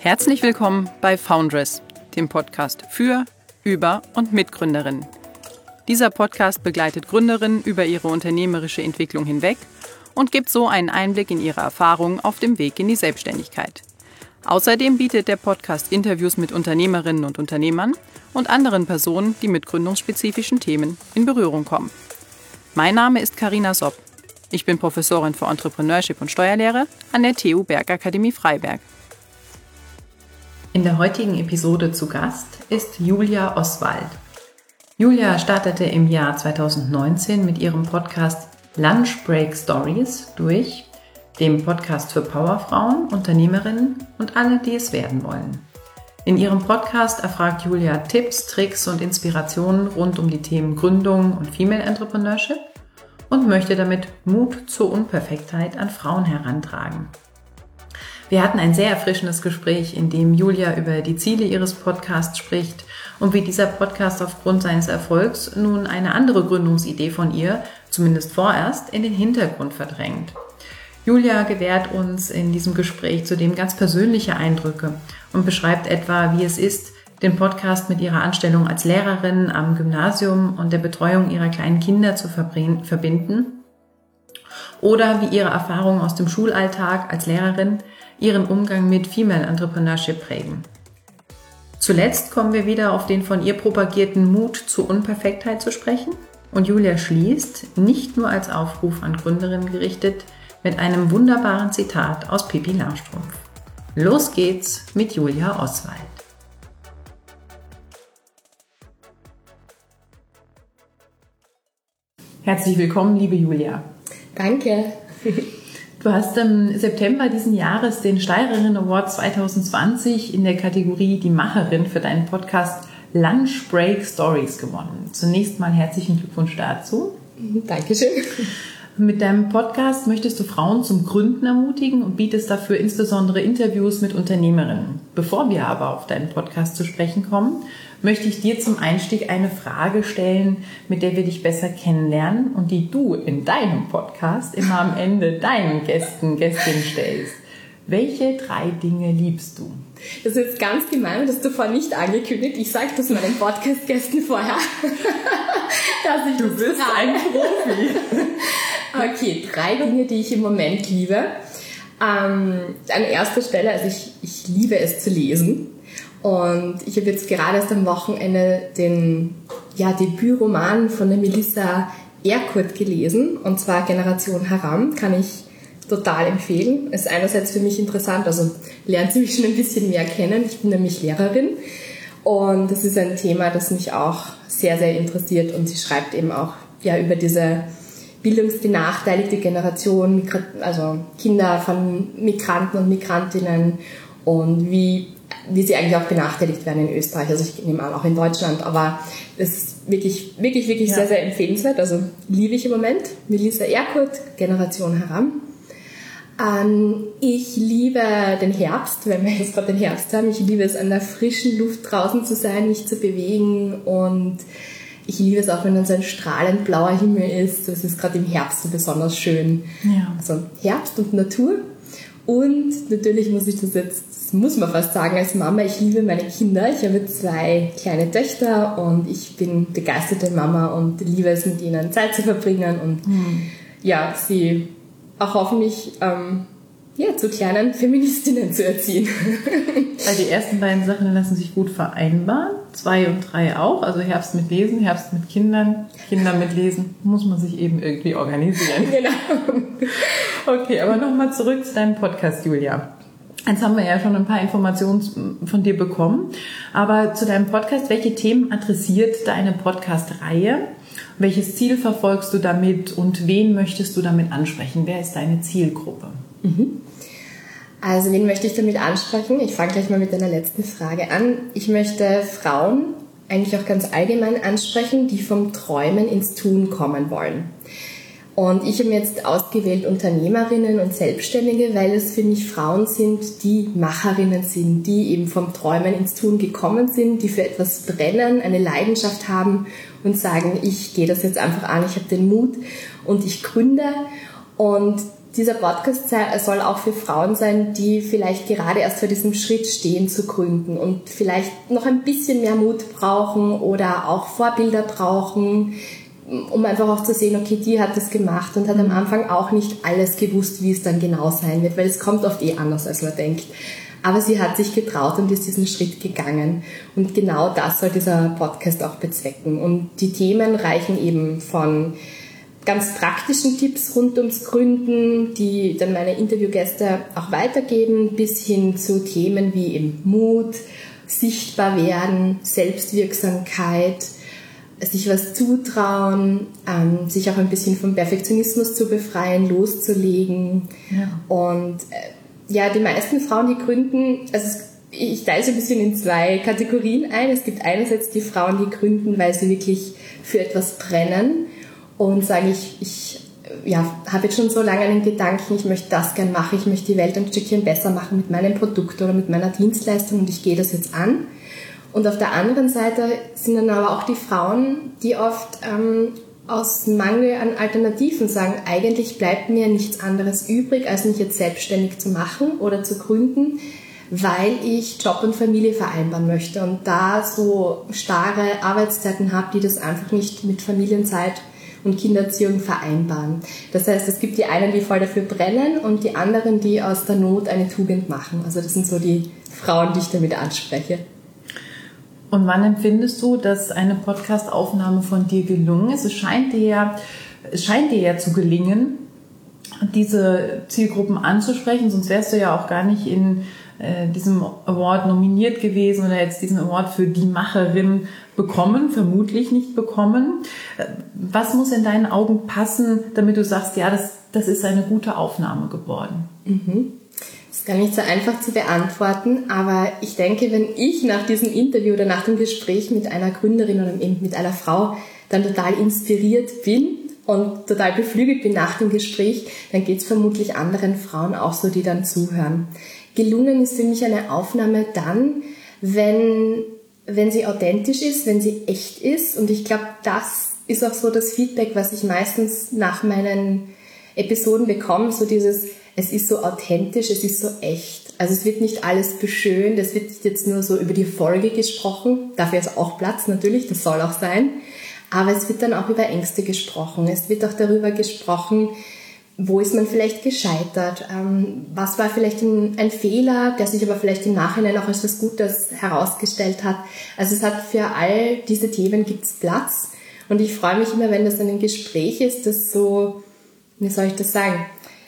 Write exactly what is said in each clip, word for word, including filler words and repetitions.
Herzlich willkommen bei Foundress, dem Podcast für, über und mit Gründerinnen. Dieser Podcast begleitet Gründerinnen über ihre unternehmerische Entwicklung hinweg und gibt so einen Einblick in ihre Erfahrungen auf dem Weg in die Selbstständigkeit. Außerdem bietet der Podcast Interviews mit Unternehmerinnen und Unternehmern und anderen Personen, die mit gründungsspezifischen Themen in Berührung kommen. Mein Name ist Carina Sopp. Ich bin Professorin für Entrepreneurship und Steuerlehre an der T U Bergakademie Freiberg. In der heutigen Episode zu Gast ist Julia Oswald. Julia startete im Jahr zweitausendneunzehn mit ihrem Podcast Lunch Break Stories durch, dem Podcast für Powerfrauen, Unternehmerinnen und alle, die es werden wollen. In ihrem Podcast erfragt Julia Tipps, Tricks und Inspirationen rund um die Themen Gründung und Female Entrepreneurship und möchte damit Mut zur Unperfektheit an Frauen herantragen. Wir hatten ein sehr erfrischendes Gespräch, in dem Julia über die Ziele ihres Podcasts spricht und wie dieser Podcast aufgrund seines Erfolgs nun eine andere Gründungsidee von ihr, zumindest vorerst, in den Hintergrund verdrängt. Julia gewährt uns in diesem Gespräch zudem ganz persönliche Eindrücke und beschreibt etwa, wie es ist, den Podcast mit ihrer Anstellung als Lehrerin am Gymnasium und der Betreuung ihrer kleinen Kinder zu verbinden oder wie ihre Erfahrungen aus dem Schulalltag als Lehrerin ihren Umgang mit Female Entrepreneurship prägen. Zuletzt kommen wir wieder auf den von ihr propagierten Mut zur Unperfektheit zu sprechen und Julia schließt, nicht nur als Aufruf an Gründerinnen gerichtet, mit einem wunderbaren Zitat aus Pippi Langstrumpf. Los geht's mit Julia Oswald. Herzlich willkommen, liebe Julia. Danke. Du hast im September diesen Jahres den Steirerinnen Award zwanzig zwanzig in der Kategorie Die Macherin für deinen Podcast Lunch Break Stories gewonnen. Zunächst mal herzlichen Glückwunsch dazu. Dankeschön. Mit deinem Podcast möchtest du Frauen zum Gründen ermutigen und bietest dafür insbesondere Interviews mit Unternehmerinnen. Bevor wir aber auf deinen Podcast zu sprechen kommen, möchte ich dir zum Einstieg eine Frage stellen, mit der wir dich besser kennenlernen und die du in deinem Podcast immer am Ende deinen Gästen, Gästinnen stellst. Welche drei Dinge liebst du? Das ist jetzt ganz gemein, das hast du vorher nicht angekündigt. Ich sage das meinen Podcast-Gästen vorher. dass ich du bist ein Profi. Okay, drei Dinge, die ich im Moment liebe. Ähm, an erster Stelle, also ich, ich liebe es zu lesen. Und ich habe jetzt gerade erst am Wochenende den ja, Debütroman von der Melissa Erkurt gelesen, und zwar Generation Haram, kann ich total empfehlen. Ist einerseits für mich interessant, also lernt sie mich schon ein bisschen mehr kennen. Ich bin nämlich Lehrerin und das ist ein Thema, das mich auch sehr, sehr interessiert, und sie schreibt eben auch ja, über diese bildungsbenachteiligte Generation, also Kinder von Migranten und Migrantinnen und wie wie sie eigentlich auch benachteiligt werden in Österreich, also ich nehme an, auch in Deutschland, aber es ist wirklich, wirklich, wirklich ja. sehr, sehr empfehlenswert, also liebe ich im Moment. Melissa Erkurt, Generation Haram. Ähm, ich liebe den Herbst, wenn wir jetzt gerade den Herbst haben, ich liebe es, an der frischen Luft draußen zu sein, mich zu bewegen, und ich liebe es auch, wenn dann so ein strahlend blauer Himmel ist, das ist gerade im Herbst so besonders schön. Ja. Also Herbst und Natur. Und natürlich muss ich das jetzt, das muss man fast sagen als Mama, ich liebe meine Kinder. Ich habe zwei kleine Töchter und ich bin begeisterte Mama und liebe es, mit ihnen Zeit zu verbringen und mhm. ja, sie auch hoffentlich ähm, ja, zu kleinen Feministinnen zu erziehen. Weil die ersten beiden Sachen lassen sich gut vereinbaren. Zwei und drei auch. Also Herbst mit Lesen, Herbst mit Kindern, Kinder mit Lesen. Muss man sich eben irgendwie organisieren. Genau. Okay, aber nochmal zurück zu deinem Podcast, Julia. Jetzt haben wir ja schon ein paar Informationen von dir bekommen. Aber zu deinem Podcast, welche Themen adressiert deine Podcast-Reihe? Welches Ziel verfolgst du damit und wen möchtest du damit ansprechen? Wer ist deine Zielgruppe? Mhm. Also wen möchte ich damit ansprechen? Ich fange gleich mal mit deiner letzten Frage an. Ich möchte Frauen eigentlich auch ganz allgemein ansprechen, die vom Träumen ins Tun kommen wollen. Und ich habe jetzt ausgewählt Unternehmerinnen und Selbstständige, weil es für mich Frauen sind, die Macherinnen sind, die eben vom Träumen ins Tun gekommen sind, die für etwas brennen, eine Leidenschaft haben und sagen, ich gehe das jetzt einfach an, ich habe den Mut und ich gründe. Und dieser Podcast soll auch für Frauen sein, die vielleicht gerade erst vor diesem Schritt stehen zu gründen und vielleicht noch ein bisschen mehr Mut brauchen oder auch Vorbilder brauchen, um einfach auch zu sehen, okay, die hat das gemacht und hat am Anfang auch nicht alles gewusst, wie es dann genau sein wird, weil es kommt oft eh anders, als man denkt. Aber sie hat sich getraut und ist diesen Schritt gegangen. Und genau das soll dieser Podcast auch bezwecken. Und die Themen reichen eben von ganz praktischen Tipps rund ums Gründen, die dann meine Interviewgäste auch weitergeben, bis hin zu Themen wie eben Mut, sichtbar werden, Selbstwirksamkeit, sich was zutrauen, ähm, sich auch ein bisschen vom Perfektionismus zu befreien, loszulegen. Ja. Und äh, ja, die meisten Frauen, die gründen, also ich teile es ein bisschen in zwei Kategorien ein. Es gibt einerseits die Frauen, die gründen, weil sie wirklich für etwas brennen und sagen, ich, ich ja, habe jetzt schon so lange einen Gedanken, ich möchte das gern machen, ich möchte die Welt ein Stückchen besser machen mit meinem Produkt oder mit meiner Dienstleistung und ich gehe das jetzt an. Und auf der anderen Seite sind dann aber auch die Frauen, die oft ähm, aus Mangel an Alternativen sagen, eigentlich bleibt mir nichts anderes übrig, als mich jetzt selbstständig zu machen oder zu gründen, weil ich Job und Familie vereinbaren möchte und da so starre Arbeitszeiten habe, die das einfach nicht mit Familienzeit und Kindererziehung vereinbaren. Das heißt, es gibt die einen, die voll dafür brennen und die anderen, die aus der Not eine Tugend machen. Also das sind so die Frauen, die ich damit anspreche. Und wann empfindest du, dass eine Podcast-Aufnahme von dir gelungen ist? Es scheint dir ja, es scheint dir ja zu gelingen, diese Zielgruppen anzusprechen, sonst wärst du ja auch gar nicht in äh, diesem Award nominiert gewesen oder jetzt diesen Award für die Macherin bekommen, vermutlich nicht bekommen. Was muss in deinen Augen passen, damit du sagst, ja, das, das ist eine gute Aufnahme geworden? Mhm. Das ist gar nicht so einfach zu beantworten, aber ich denke, wenn ich nach diesem Interview oder nach dem Gespräch mit einer Gründerin oder eben mit einer Frau dann total inspiriert bin und total beflügelt bin nach dem Gespräch, dann geht es vermutlich anderen Frauen auch so, die dann zuhören. Gelungen ist für mich eine Aufnahme dann, wenn, wenn sie authentisch ist, wenn sie echt ist, und ich glaube, das ist auch so das Feedback, was ich meistens nach meinen Episoden bekomme, so dieses, es ist so authentisch, es ist so echt. Also es wird nicht alles beschönt, es wird jetzt nur so über die Folge gesprochen, dafür ist auch Platz natürlich, das soll auch sein, aber es wird dann auch über Ängste gesprochen, es wird auch darüber gesprochen, wo ist man vielleicht gescheitert, ähm, was war vielleicht ein, ein Fehler, der sich aber vielleicht im Nachhinein auch als was Gutes herausgestellt hat. Also es hat für all diese Themen gibt's Platz, und ich freue mich immer, wenn das ein Gespräch ist, das so, wie soll ich das sagen,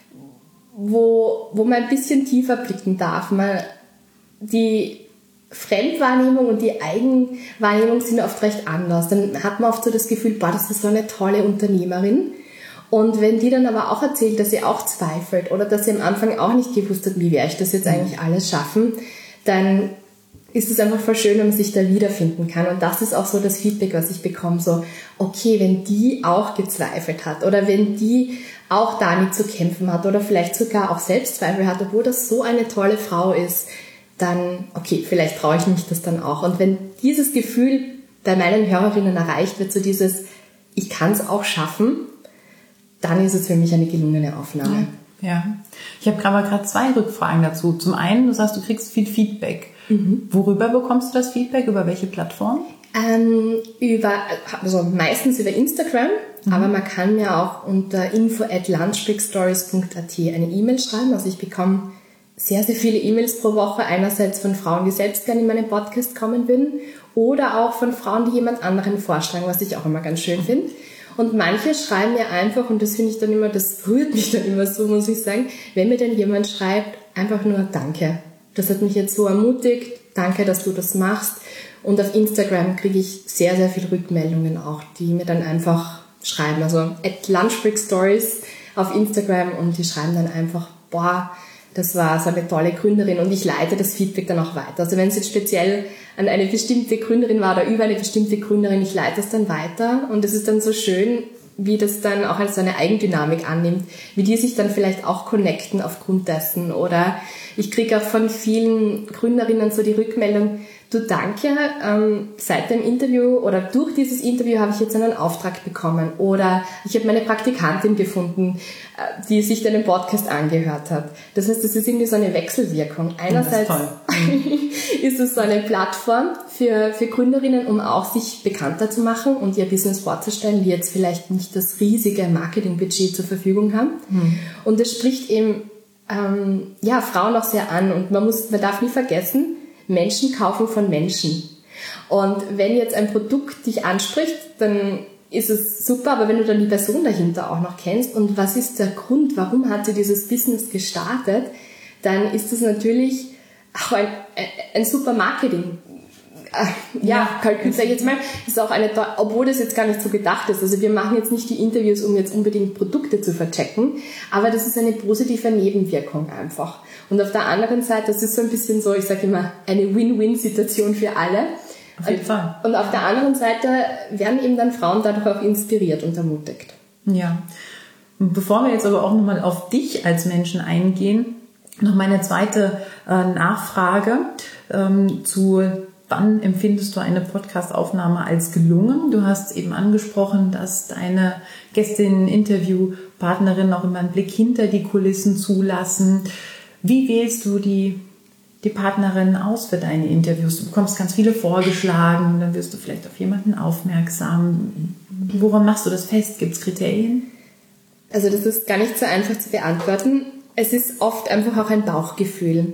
wo, wo man ein bisschen tiefer blicken darf. Man, die Fremdwahrnehmung und die Eigenwahrnehmung sind oft recht anders. Dann hat man oft so das Gefühl, boah, das ist so eine tolle Unternehmerin. Und wenn die dann aber auch erzählt, dass sie auch zweifelt oder dass sie am Anfang auch nicht gewusst hat, wie werde ich das jetzt eigentlich alles schaffen, dann ist es einfach voll schön, wenn man sich da wiederfinden kann. Und das ist auch so das Feedback, was ich bekomme, so, okay, wenn die auch gezweifelt hat oder wenn die auch damit zu kämpfen hat oder vielleicht sogar auch Selbstzweifel hat, obwohl das so eine tolle Frau ist, dann, okay, vielleicht traue ich mich das dann auch. Und wenn dieses Gefühl bei meinen Hörerinnen erreicht wird, so dieses, ich kann es auch schaffen, dann ist es für mich eine gelungene Aufnahme. Ja, ja. Ich habe aber gerade zwei Rückfragen dazu. Zum einen, du sagst, du kriegst viel Feedback. Mhm. Worüber bekommst du das Feedback? Über welche Plattform? Ähm, über, also meistens über Instagram, mhm. aber man kann mir auch unter info at lunchbreakstories punkt a t eine E-Mail schreiben. Also ich bekomme sehr, sehr viele E-Mails pro Woche. Einerseits von Frauen, die selbst gerne in meinen Podcast kommen würden, oder auch von Frauen, die jemand anderen vorschlagen, was ich auch immer ganz schön finde. Und manche schreiben mir einfach, und das finde ich dann immer, das rührt mich dann immer so, muss ich sagen, wenn mir dann jemand schreibt, einfach nur Danke. Das hat mich jetzt so ermutigt, danke, dass du das machst. Und auf Instagram kriege ich sehr, sehr viele Rückmeldungen auch, die mir dann einfach schreiben. Also at lunchbreakstories auf Instagram, und die schreiben dann einfach, boah, das war so eine tolle Gründerin, und ich leite das Feedback dann auch weiter. Also wenn es jetzt speziell an eine bestimmte Gründerin war oder über eine bestimmte Gründerin, ich leite es dann weiter, und es ist dann so schön, wie das dann auch als so eine Eigendynamik annimmt, wie die sich dann vielleicht auch connecten aufgrund dessen. Oder ich kriege auch von vielen Gründerinnen so die Rückmeldung, du, danke, ähm, seit dem Interview oder durch dieses Interview habe ich jetzt einen Auftrag bekommen oder ich habe meine Praktikantin gefunden, äh, die sich deinen Podcast angehört hat. Das heißt, das ist irgendwie so eine Wechselwirkung. Einerseits ist, ist es so eine Plattform für, für Gründerinnen, um auch sich bekannter zu machen und ihr Business vorzustellen, die jetzt vielleicht nicht das riesige Marketingbudget zur Verfügung haben. Mhm. Und es spricht eben ähm, ja, Frauen auch sehr an und man muss, man darf nie vergessen, Menschen kaufen von Menschen. Und wenn jetzt ein Produkt dich anspricht, dann ist es super, aber wenn du dann die Person dahinter auch noch kennst und was ist der Grund, warum hat sie dieses Business gestartet, dann ist das natürlich auch ein, ein super Marketing. Ja, Kalkül, sag ich jetzt mal, ist auch eine, obwohl das jetzt gar nicht so gedacht ist. Also wir machen jetzt nicht die Interviews, um jetzt unbedingt Produkte zu verchecken, aber das ist eine positive Nebenwirkung einfach. Und auf der anderen Seite, das ist so ein bisschen so, ich sage immer, eine Win-Win-Situation für alle. Auf jeden Fall. Und auf der anderen Seite werden eben dann Frauen dadurch auch inspiriert und ermutigt. Ja. Bevor wir jetzt aber auch nochmal auf dich als Menschen eingehen, noch meine zweite äh, Nachfrage ähm, zu wann empfindest du eine Podcast-Aufnahme als gelungen? Du hast eben angesprochen, dass deine Gästinnen, Interviewpartnerinnen auch immer einen Blick hinter die Kulissen zulassen. Wie wählst du die, die Partnerinnen aus für deine Interviews? Du bekommst ganz viele vorgeschlagen, dann wirst du vielleicht auf jemanden aufmerksam. Woran machst du das fest? Gibt es Kriterien? Also das ist gar nicht so einfach zu beantworten. Es ist oft einfach auch ein Bauchgefühl.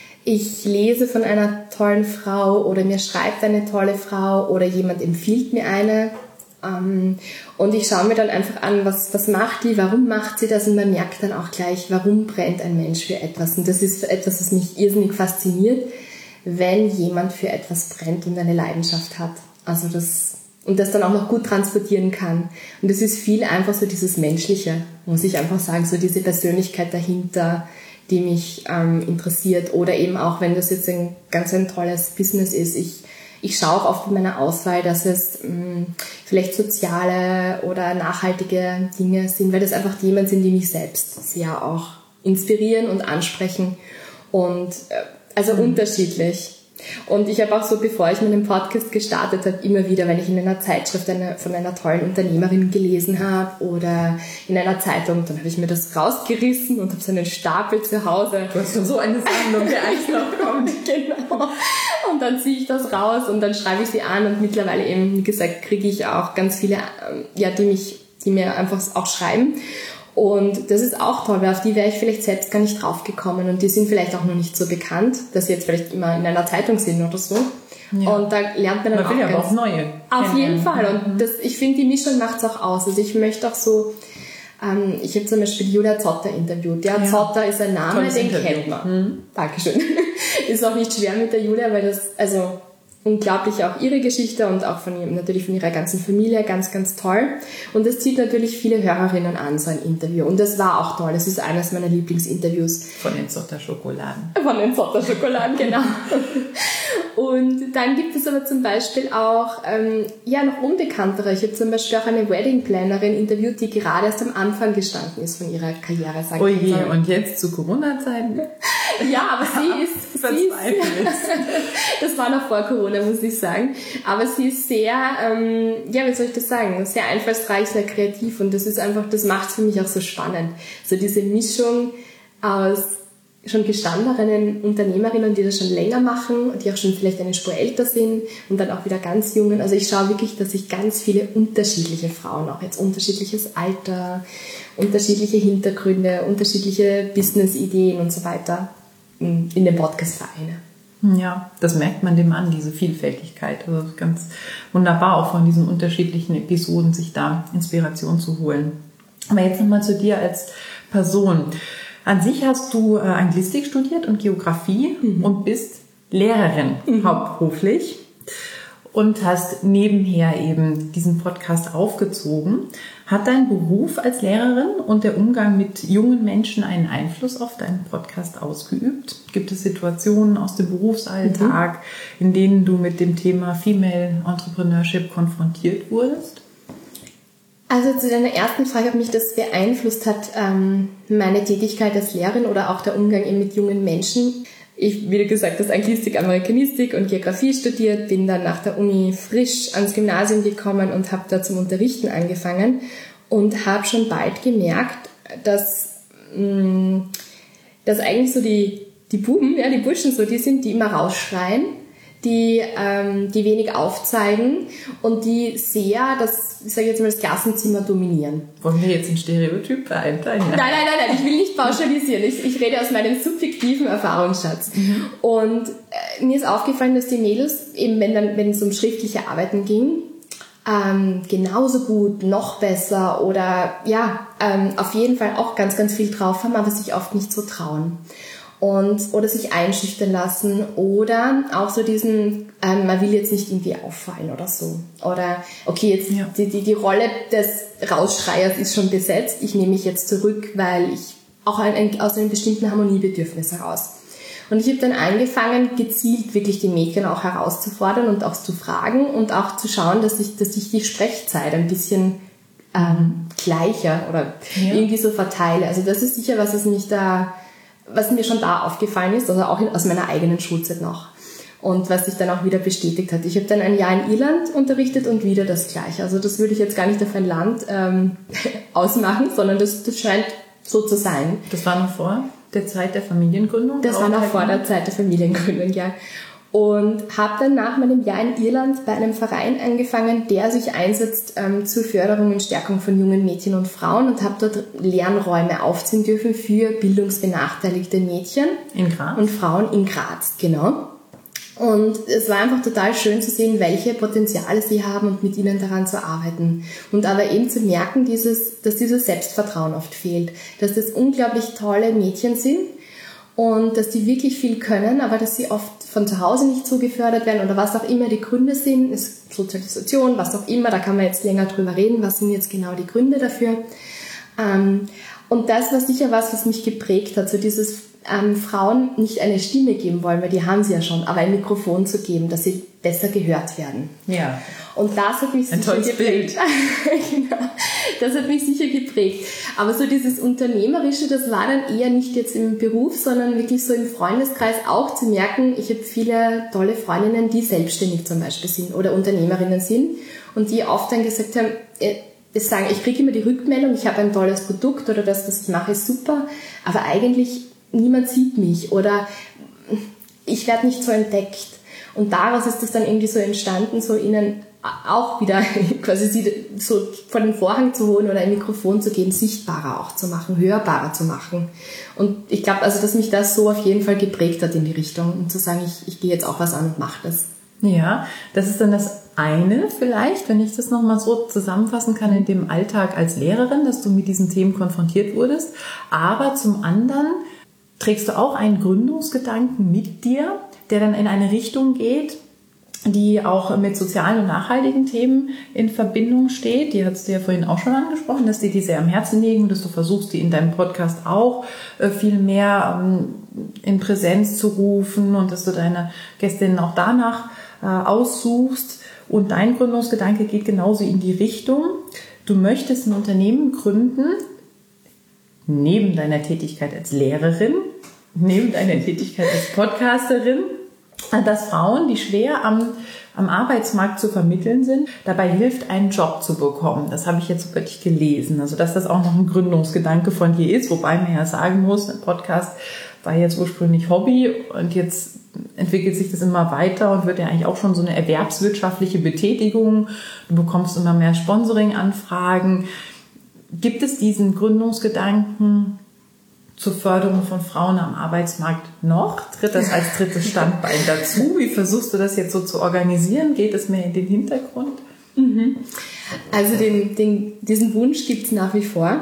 Ich lese von einer tollen Frau oder mir schreibt eine tolle Frau oder jemand empfiehlt mir eine ähm, und ich schaue mir dann einfach an, was, was macht die, warum macht sie das und man merkt dann auch gleich, warum brennt ein Mensch für etwas und das ist etwas, was mich irrsinnig fasziniert, wenn jemand für etwas brennt und eine Leidenschaft hat. Also das und das dann auch noch gut transportieren kann. Und das ist viel einfach so dieses Menschliche, muss ich einfach sagen, so diese Persönlichkeit dahinter, die mich ähm, interessiert oder eben auch, wenn das jetzt ein ganz ein tolles Business ist. Ich, ich schaue auch oft in meiner Auswahl, dass es mh, vielleicht soziale oder nachhaltige Dinge sind, weil das einfach Themen sind, die mich selbst sehr auch inspirieren und ansprechen und äh, also mhm. unterschiedlich. Und ich habe auch so, bevor ich meinen Podcast gestartet habe, immer wieder, wenn ich in einer Zeitschrift eine, von einer tollen Unternehmerin gelesen habe oder in einer Zeitung, dann habe ich mir das rausgerissen und habe so einen Stapel zu Hause. Du hast schon so eine Sammlung, der eigentlich noch kommt. Genau. Und dann ziehe ich das raus und dann schreibe ich sie an und mittlerweile eben, wie gesagt, kriege ich auch ganz viele, ja, die mich, die mir einfach auch schreiben. Und das ist auch toll, weil auf die wäre ich vielleicht selbst gar nicht draufgekommen und die sind vielleicht auch noch nicht so bekannt, dass sie jetzt vielleicht immer in einer Zeitung sind oder so. Ja. Und da lernt man dann man auch will ganz, aber auch neue. Auf jeden Fall. Und das, ich finde, die Mischung macht es auch aus. Also ich möchte auch so, ähm, ich habe zum Beispiel Julia Zotter interviewt. Ja, ja. Zotter ist ein Name, Tolles den Interview. Kennt man. Mhm. Dankeschön. Ist auch nicht schwer mit der Julia, weil das, also unglaublich auch ihre Geschichte und auch von natürlich von ihrer ganzen Familie, ganz, ganz toll. Und das zieht natürlich viele Hörerinnen an, so ein Interview. Und das war auch toll. Das ist eines meiner Lieblingsinterviews. Von den Zotter Schokoladen. Von den Zotter Schokoladen, genau. Und dann gibt es aber zum Beispiel auch, ähm, ja, noch unbekanntere. Ich habe zum Beispiel auch eine Wedding-Plannerin interviewt, die gerade erst am Anfang gestanden ist von ihrer Karriere. Oh je, und jetzt zu Corona-Zeiten? Ja, aber sie ist, sie ist das war noch vor Corona, muss ich sagen, aber sie ist sehr, ähm, ja, wie soll ich das sagen, sehr einfallsreich, sehr kreativ und das ist einfach, das macht es für mich auch so spannend. So diese Mischung aus schon gestandenen Unternehmerinnen, die das schon länger machen, die auch schon vielleicht eine Spur älter sind und dann auch wieder ganz jungen. Also ich schaue wirklich, dass ich ganz viele unterschiedliche Frauen, auch jetzt unterschiedliches Alter, unterschiedliche Hintergründe, unterschiedliche Business-Ideen und so weiter in den Podcast vereine. Ja, das merkt man dem an, diese Vielfältigkeit. Also ganz wunderbar, auch von diesen unterschiedlichen Episoden sich da Inspiration zu holen. Aber jetzt nochmal zu dir als Person. An sich hast du äh, Anglistik studiert und Geografie mhm. und bist Lehrerin mhm. hauptberuflich und hast nebenher eben diesen Podcast aufgezogen. Hat dein Beruf als Lehrerin und der Umgang mit jungen Menschen einen Einfluss auf deinen Podcast ausgeübt? Gibt es Situationen aus dem Berufsalltag, mhm. in denen du mit dem Thema Female Entrepreneurship konfrontiert wurdest? Also zu deiner ersten Frage, ob mich das beeinflusst hat, ähm, meine Tätigkeit als Lehrerin oder auch der Umgang eben mit jungen Menschen. ich, wie du gesagt hast, Anglistik, Amerikanistik und Geografie studiert, bin dann nach der Uni frisch ans Gymnasium gekommen und habe da zum Unterrichten angefangen und habe schon bald gemerkt, dass, mh, dass eigentlich so die, die Buben, ja, die Burschen so, die sind, die immer rausschreien, die, ähm, die wenig aufzeigen und die sehr, das, ich sage jetzt mal, das Klassenzimmer dominieren. Wollen wir jetzt ein Stereotyp einteilen? Nein, nein, nein, nein, ich will nicht pauschalisieren. Ich, ich rede aus meinem subjektiven Erfahrungsschatz. Mhm. Und äh, mir ist aufgefallen, dass die Mädels, eben wenn, dann, wenn es um schriftliche Arbeiten ging, ähm, genauso gut, noch besser oder ja, ähm, auf jeden Fall auch ganz, ganz viel drauf haben, aber sich oft nicht so trauen. Und, oder sich einschüchtern lassen oder auch so diesen, ähm, man will jetzt nicht irgendwie auffallen oder so. Oder, okay, jetzt ja. die, die, die Rolle des Rausschreiers ist schon besetzt, ich nehme mich jetzt zurück, weil ich auch ein, ein, aus einem bestimmten Harmoniebedürfnis heraus. Und ich habe dann angefangen, gezielt wirklich die Mädchen auch herauszufordern und auch zu fragen und auch zu schauen, dass ich, dass ich die Sprechzeit ein bisschen ähm, gleicher oder ja. irgendwie so verteile. Also das ist sicher was, was mich da was mir schon da aufgefallen ist, also auch in, aus meiner eigenen Schulzeit noch. Und was sich dann auch wieder bestätigt hat. Ich habe dann ein Jahr in Irland unterrichtet und wieder das Gleiche. Also das würde ich jetzt gar nicht auf ein Land ähm, ausmachen, sondern das, das scheint so zu sein. Das war noch vor der Zeit der Familiengründung? Das war noch vor der Zeit der Familiengründung, ja. Und habe dann nach meinem Jahr in Irland bei einem Verein angefangen, der sich einsetzt ähm, zur Förderung und Stärkung von jungen Mädchen und Frauen und habe dort Lernräume aufziehen dürfen für bildungsbenachteiligte Mädchen in Graz. Und Frauen in Graz, genau. Und es war einfach total schön zu sehen, welche Potenziale sie haben und mit ihnen daran zu arbeiten. Und aber eben zu merken, dieses, dass dieses Selbstvertrauen oft fehlt, dass das unglaublich tolle Mädchen sind und dass die wirklich viel können, aber dass sie oft von zu Hause nicht so gefördert werden oder was auch immer die Gründe sind, ist Sozialisation, was auch immer, da kann man jetzt länger drüber reden, was sind jetzt genau die Gründe dafür. Und das war sicher was, was mich geprägt hat, so dieses ähm, Frauen nicht eine Stimme geben wollen, weil die haben sie ja schon, aber ein Mikrofon zu geben, dass sie besser gehört werden. Ja. Und das hat mich ein sicher tolles geprägt. Bild. Genau. Das hat mich sicher geprägt. Aber so dieses Unternehmerische, das war dann eher nicht jetzt im Beruf, sondern wirklich so im Freundeskreis auch zu merken, ich habe viele tolle Freundinnen, die selbstständig zum Beispiel sind oder Unternehmerinnen sind und die oft dann gesagt haben, äh, sagen, ich kriege immer die Rückmeldung, ich habe ein tolles Produkt oder das, was ich mache, ist super, aber eigentlich niemand sieht mich oder ich werde nicht so entdeckt. Und daraus ist das dann irgendwie so entstanden, so ihnen auch wieder quasi sie so vor den Vorhang zu holen oder ein Mikrofon zu geben, sichtbarer auch zu machen, hörbarer zu machen. Und ich glaube, also, dass mich das so auf jeden Fall geprägt hat in die Richtung, um zu sagen, ich, ich gehe jetzt auch was an und mache das. Ja, das ist dann das eine vielleicht, wenn ich das nochmal so zusammenfassen kann, in dem Alltag als Lehrerin, dass du mit diesen Themen konfrontiert wurdest. Aber zum anderen trägst du auch einen Gründungsgedanken mit dir, der dann in eine Richtung geht, die auch mit sozialen und nachhaltigen Themen in Verbindung steht. Die hast du ja vorhin auch schon angesprochen, dass dir die sehr am Herzen liegen, dass du versuchst, die in deinem Podcast auch viel mehr in Präsenz zu rufen und dass du deine Gästinnen auch danach aussuchst. Und dein Gründungsgedanke geht genauso in die Richtung. Du möchtest ein Unternehmen gründen, neben deiner Tätigkeit als Lehrerin, neben deiner Tätigkeit als Podcasterin, dass Frauen, die schwer am, am Arbeitsmarkt zu vermitteln sind, dabei hilft, einen Job zu bekommen. Das habe ich jetzt wirklich gelesen. Also, dass das auch noch ein Gründungsgedanke von dir ist, wobei man ja sagen muss, ein Podcast war jetzt ursprünglich Hobby und jetzt entwickelt sich das immer weiter und wird ja eigentlich auch schon so eine erwerbswirtschaftliche Betätigung. Du bekommst immer mehr Sponsoring-Anfragen. Gibt es diesen Gründungsgedanken zur Förderung von Frauen am Arbeitsmarkt noch? Tritt das als drittes Standbein dazu? Wie versuchst du das jetzt so zu organisieren? Geht es mehr in den Hintergrund? Mhm. Also den, den, diesen Wunsch gibt es nach wie vor.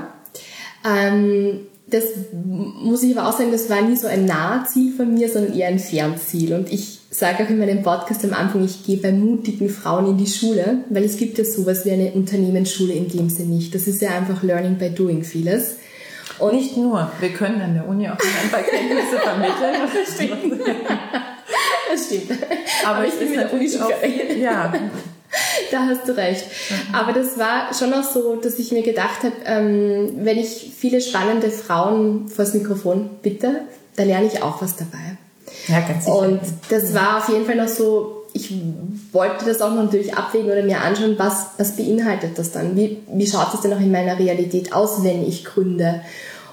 Ähm, das muss ich aber auch sagen, das war nie so ein Nahziel von mir, sondern eher ein Fernziel. Und ich sage auch in meinem Podcast am Anfang, ich gehe bei mutigen Frauen in die Schule, weil es gibt ja sowas wie eine Unternehmensschule in dem Sinne nicht. Das ist ja einfach Learning by Doing vieles. Und nicht nur, wir können an der Uni auch ein paar Kenntnisse vermitteln. Das stimmt. Das stimmt. Aber, Aber ich bin mit der Uni schon viel, ja. Da hast du recht. Mhm. Aber das war schon auch so, dass ich mir gedacht habe, ähm, wenn ich viele spannende Frauen vors Mikrofon bitte, da lerne ich auch was dabei. Ja, ganz sicher. Und das war auf jeden Fall noch so, ich wollte das auch noch natürlich abwägen oder mir anschauen, was, was beinhaltet das dann? Wie, wie schaut es denn auch in meiner Realität aus, wenn ich gründe?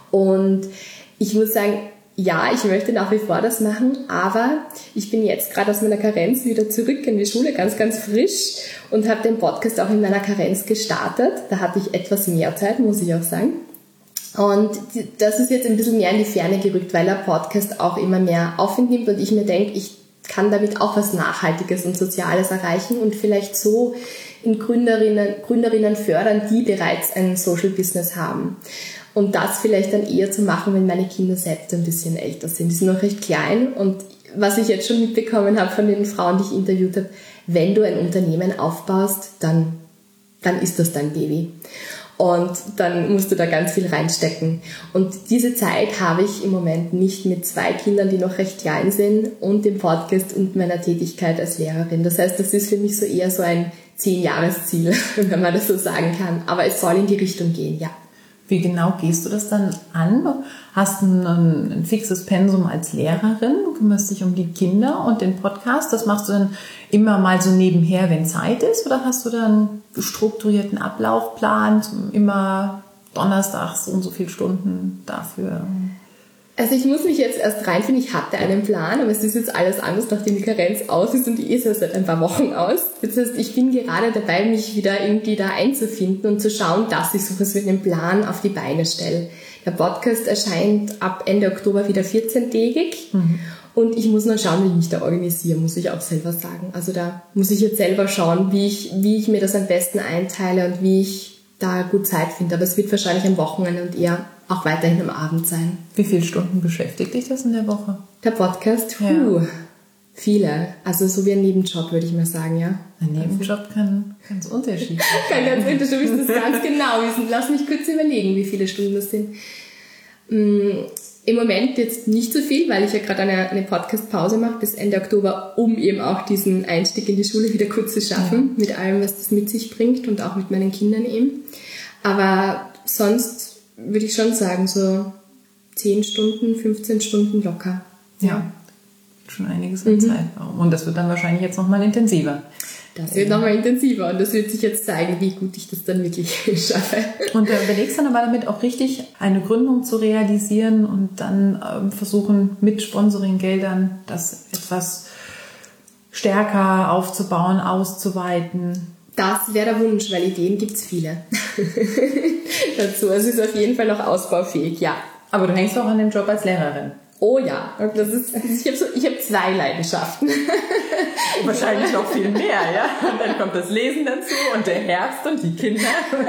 Und ich muss sagen, ja, ich möchte nach wie vor das machen, aber ich bin jetzt gerade aus meiner Karenz wieder zurück in die Schule, ganz, ganz frisch, und habe den Podcast auch in meiner Karenz gestartet. Da hatte ich etwas mehr Zeit, muss ich auch sagen. Und das ist jetzt ein bisschen mehr in die Ferne gerückt, weil der Podcast auch immer mehr Aufwind nimmt und ich mir denke, ich kann damit auch was Nachhaltiges und Soziales erreichen und vielleicht so in Gründerinnen, Gründerinnen fördern, die bereits ein Social Business haben. Und das vielleicht dann eher zu machen, wenn meine Kinder selbst ein bisschen älter sind. Die sind noch recht klein und was ich jetzt schon mitbekommen habe von den Frauen, die ich interviewt habe, wenn du ein Unternehmen aufbaust, dann, dann ist das dein Baby. Und dann musst du da ganz viel reinstecken. Und diese Zeit habe ich im Moment nicht mit zwei Kindern, die noch recht klein sind, und dem Podcast und meiner Tätigkeit als Lehrerin. Das heißt, das ist für mich so eher so ein Zehn-Jahres-Ziel, wenn man das so sagen kann. Aber es soll in die Richtung gehen, ja. Wie genau gehst du das dann an? Hast du ein, ein fixes Pensum als Lehrerin, kümmerst dich um die Kinder und den Podcast? Das machst du dann immer mal so nebenher, wenn Zeit ist? Oder hast du dann einen strukturierten Ablaufplan, immer donnerstags so und so viele Stunden dafür? Also ich muss mich jetzt erst reinfinden, ich hatte einen Plan, aber es ist jetzt alles anders, nachdem die Karenz aus ist und die ist ja seit ein paar Wochen aus. Das heißt, ich bin gerade dabei, mich wieder irgendwie da einzufinden und zu schauen, dass ich so was wie einen Plan auf die Beine stelle. Der Podcast erscheint ab Ende Oktober wieder vierzehntägig mhm. und ich muss noch schauen, wie ich mich da organisiere, muss ich auch selber sagen. Also da muss ich jetzt selber schauen, wie ich, wie ich mir das am besten einteile und wie ich da gut Zeit finde. Aber es wird wahrscheinlich am Wochenende und eher auch weiterhin am Abend sein. Wie viele Stunden beschäftigt dich das in der Woche? Der Podcast? Puh, ja. Viele. Also so wie ein Nebenjob, würde ich mal sagen, ja. Ein Nebenjob kann ganz unterschiedlich sein. Kann ganz unterschiedlich, du wirst das ganz genau wissen. Lass mich kurz überlegen, wie viele Stunden das sind. Mm, im Moment jetzt nicht so viel, weil ich ja gerade eine, eine Podcast-Pause mache bis Ende Oktober, um eben auch diesen Einstieg in die Schule wieder kurz zu schaffen, ja. Mit allem, was das mit sich bringt und auch mit meinen Kindern eben. Aber sonst würde ich schon sagen, so zehn Stunden, fünfzehn Stunden locker. Ja, ja. Schon einiges an mhm. Zeit. Und das wird dann wahrscheinlich jetzt nochmal intensiver. Das wird nochmal intensiver und das wird sich jetzt zeigen, wie gut ich das dann wirklich schaffe. Und du überlegst dann aber damit auch richtig, eine Gründung zu realisieren und dann ähm, versuchen, mit Sponsoringgeldern das etwas stärker aufzubauen, auszuweiten. Das wäre der Wunsch, weil Ideen gibt's viele dazu. Es ist auf jeden Fall noch ausbaufähig, ja. Aber du hängst auch an dem Job als Lehrerin. Oh ja, das ist, ich habe so, ich hab zwei Leidenschaften. Wahrscheinlich noch viel mehr, ja. Und dann kommt das Lesen dazu und der Herbst und die Kinder.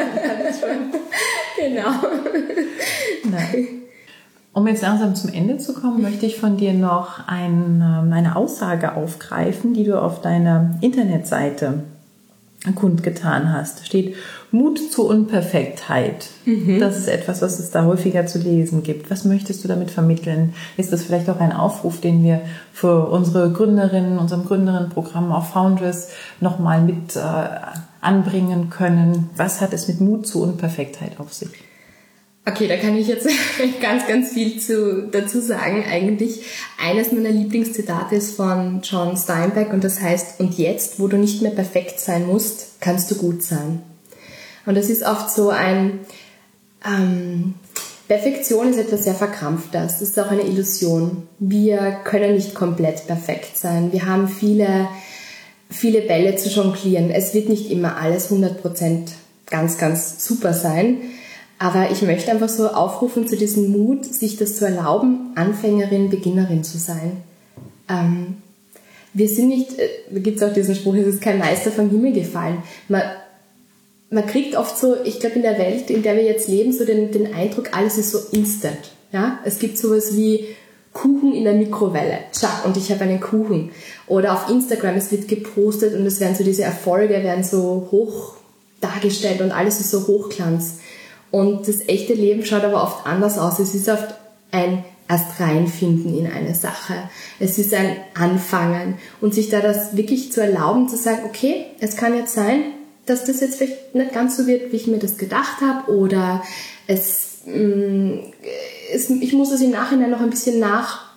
Genau. Nein. Um jetzt langsam zum Ende zu kommen, möchte ich von dir noch ein, eine Aussage aufgreifen, die du auf deiner Internetseite kundgetan hast. Da steht Mut zur Unperfektheit. Mhm. Das ist etwas, was es da häufiger zu lesen gibt. Was möchtest du damit vermitteln? Ist das vielleicht auch ein Aufruf, den wir für unsere Gründerinnen, unserem Gründerinnenprogramm auf Foundress nochmal mit äh, anbringen können? Was hat es mit Mut zur Unperfektheit auf sich? Okay, da kann ich jetzt ganz, ganz viel zu, dazu sagen. Eigentlich eines meiner Lieblingszitate ist von John Steinbeck und das heißt, und jetzt, wo du nicht mehr perfekt sein musst, kannst du gut sein. Und das ist oft so ein, ähm, Perfektion ist etwas sehr Verkrampftes. Das ist auch eine Illusion. Wir können nicht komplett perfekt sein. Wir haben viele, viele Bälle zu jonglieren. Es wird nicht immer alles hundert Prozent ganz, ganz super sein. Aber ich möchte einfach so aufrufen zu diesem Mut, sich das zu erlauben, Anfängerin, Beginnerin zu sein. Ähm, wir sind nicht, äh, da gibt es auch diesen Spruch, es ist kein Meister vom Himmel gefallen. Man, man kriegt oft so, ich glaube in der Welt, in der wir jetzt leben, so den, den Eindruck, alles ist so instant. Ja? Es gibt sowas wie Kuchen in der Mikrowelle. Tschack, und ich habe einen Kuchen. Oder auf Instagram, es wird gepostet und es werden so diese Erfolge, werden so hoch dargestellt und alles ist so Hochglanz. Und das echte Leben schaut aber oft anders aus. Es ist oft ein erst reinfinden in eine Sache. Es ist ein Anfangen. Und sich da das wirklich zu erlauben, zu sagen, okay, es kann jetzt sein, dass das jetzt vielleicht nicht ganz so wird, wie ich mir das gedacht habe. Oder es, mh, es, ich muss es im Nachhinein noch ein bisschen nach,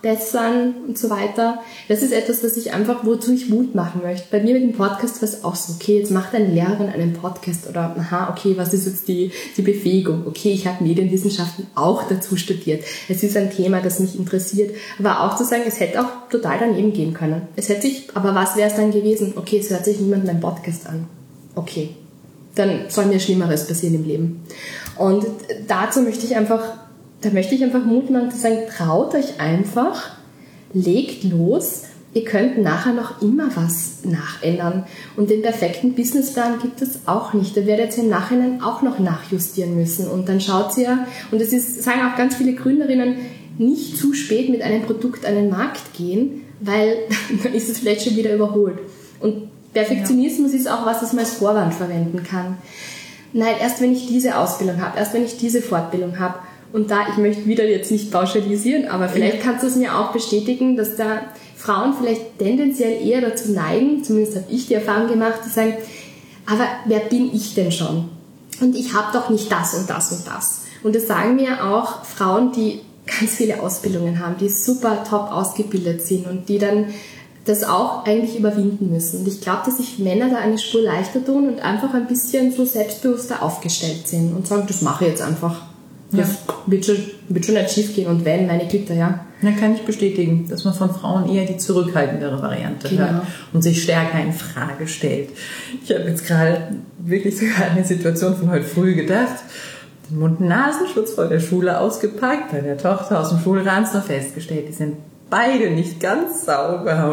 nachbessern und so weiter. Das ist etwas, was ich einfach, wozu ich Mut machen möchte. Bei mir mit dem Podcast war es auch so, okay, jetzt macht eine Lehrerin einen Podcast oder aha, okay, was ist jetzt die, die Befähigung? Okay, ich habe Medienwissenschaften auch dazu studiert. Es ist ein Thema, das mich interessiert. Aber auch zu sagen, es hätte auch total daneben gehen können. Es hätte sich, aber was wäre es dann gewesen? Okay, es hört sich niemand meinen Podcast an. Okay, dann soll mir Schlimmeres passieren im Leben. Und dazu möchte ich einfach, da möchte ich einfach Mut machen zu sagen, traut euch einfach, legt los, ihr könnt nachher noch immer was nachändern. Und den perfekten Businessplan gibt es auch nicht. Da werdet ihr im Nachhinein auch noch nachjustieren müssen. Und dann schaut ihr, und das ist, sagen auch ganz viele Gründerinnen, nicht zu spät mit einem Produkt an den Markt gehen, weil dann ist es vielleicht schon wieder überholt. Und Perfektionismus ja. ist auch was, das man als Vorwand verwenden kann. Nein, erst wenn ich diese Ausbildung habe, erst wenn ich diese Fortbildung habe, und da, ich möchte wieder jetzt nicht pauschalisieren, aber vielleicht ja. kannst du es mir auch bestätigen, dass da Frauen vielleicht tendenziell eher dazu neigen, zumindest habe ich die Erfahrung gemacht, zu sagen, aber wer bin ich denn schon? Und ich habe doch nicht das und das und das. Und das sagen mir auch Frauen, die ganz viele Ausbildungen haben, die super top ausgebildet sind und die dann das auch eigentlich überwinden müssen. Und ich glaube, dass sich Männer da eine Spur leichter tun und einfach ein bisschen so selbstbewusster aufgestellt sind und sagen, das mache ich jetzt einfach. Das ja. wird, schon, wird schon nicht schief gehen und wenn, meine Güte, ja. Dann kann ich bestätigen, dass man von Frauen eher die zurückhaltendere Variante genau. hört und sich stärker in Frage stellt. Ich habe jetzt gerade wirklich sogar an eine Situation von heute früh gedacht. Den Mund-Nasenschutz vor der Schule ausgepackt, bei der Tochter aus dem Schulranz noch festgestellt, die sind beide nicht ganz sauber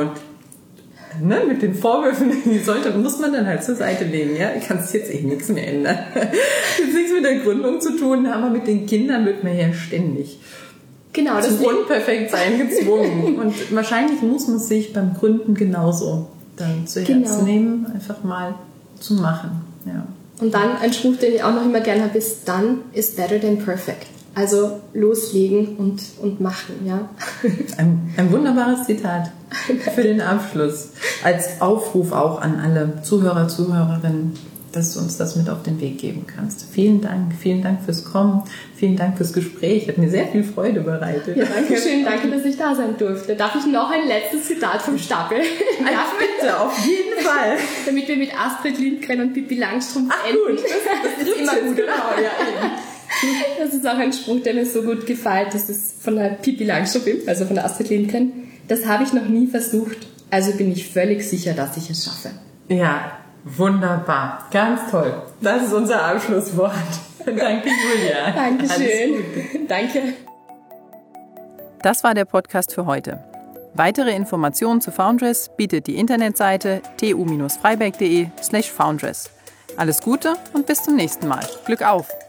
und ne, mit den Vorwürfen, die sollte, muss man dann halt zur Seite legen, ja, kannst jetzt eh nichts mehr ändern. Jetzt nichts mit der Gründung zu tun, aber mit den Kindern wird man ja ständig genau, das zum Unperfektsein gezwungen. Und wahrscheinlich muss man sich beim Gründen genauso dann zu Herzen genau. nehmen, einfach mal zu machen. Ja. Und dann ein Spruch, den ich auch noch immer gerne habe, ist done is better than perfect. Also loslegen und, und machen, ja. Ein, ein wunderbares Zitat für den Abschluss. Als Aufruf auch an alle Zuhörer, Zuhörerinnen, dass du uns das mit auf den Weg geben kannst. Vielen Dank, vielen Dank fürs Kommen, vielen Dank fürs Gespräch. Hat mir sehr viel Freude bereitet. Ja, danke schön, danke, dass ich da sein durfte. Darf ich noch ein letztes Zitat vom Stapel? Ja, bitte, auf jeden Fall. Damit wir mit Astrid Lindgren und Pippi Langstrumpf Ach, enden. Gut, das, das ist immer gut, genau, ja, eben. Das ist auch ein Spruch, der mir so gut gefällt. Das ist von der Pippi Langstrumpf, also von der Astrid Lindgren. Das habe ich noch nie versucht, also bin ich völlig sicher, dass ich es schaffe. Ja, wunderbar. Ganz toll. Das ist unser Abschlusswort. Danke, Julia. Dankeschön. Danke. Das war der Podcast für heute. Weitere Informationen zu Foundress bietet die Internetseite t u bindestrich freiberg punkt de slash foundress. Alles Gute und bis zum nächsten Mal. Glück auf!